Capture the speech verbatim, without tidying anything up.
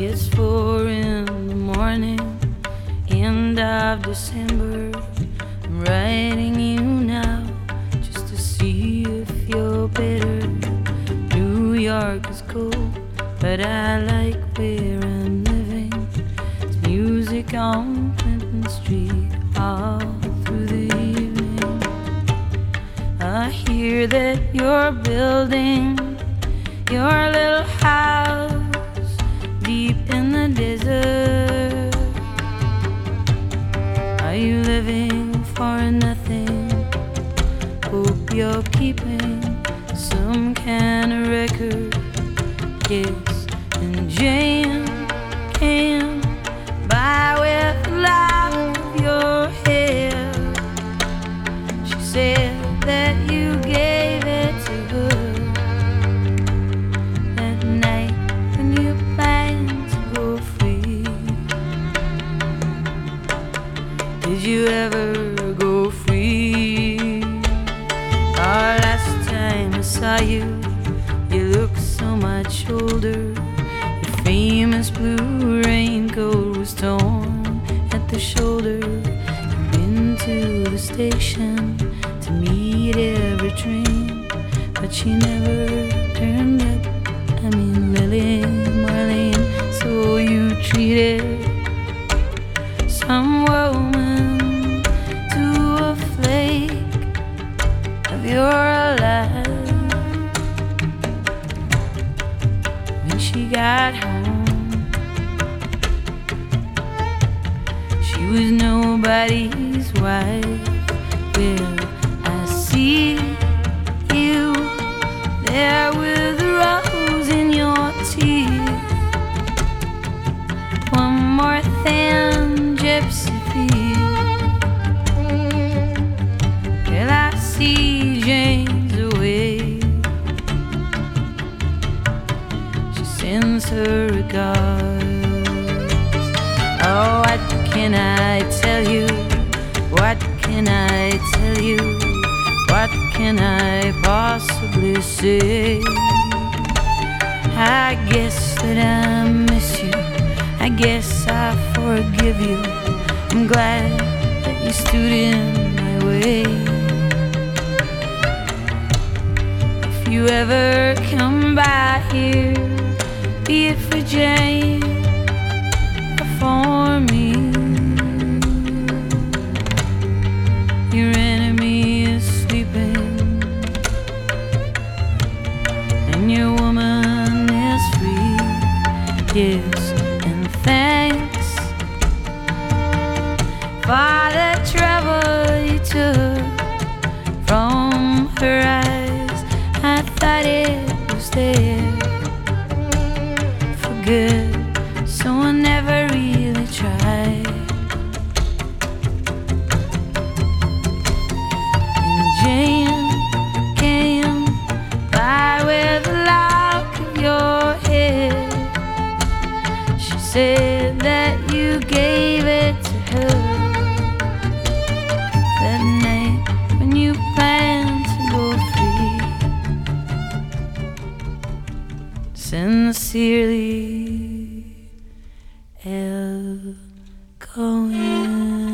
It's four in the morning, end of December. I'm writing you now just to see if you're better. New York is cold, but I like where I'm living. It's music on Clinton Street all through the evening. I hear that you're building your little house deep in the desert. Are you living for nothing? Hope you're keeping some kind of record. Yes, and Jane came by with the lock of your hair. She said that you gave it to her that night when you planned to go free. Did you ever go free? Oh, last time I saw you, you looked so much older. Your famous blue raincoat was torn at the shoulder. You've been to the station to meet every train, but she never turned up. I mean Lily Marlene. So you treated some woman to a flake of your life. When she got home, she was nobody's wife. Well, I see you there with a rose in your teeth, one more thin gypsy feet. Well, I see Jane's away. She sends her regards. Oh, what can I tell you? What can I tell you? What can I possibly say? I guess that I miss you. I guess I forgive you. I'm glad that you stood in my way. If you ever come by here, be it for Jane or for me, your enemy is sleeping and your woman is free. Yes, and thanks for the trouble you took from her eyes. I thought it was there for good, so I never really tried. And Jane came by with a lock of your hair. She said that you gave it to her that night when you planned to go free. Sincerely, El Cohen.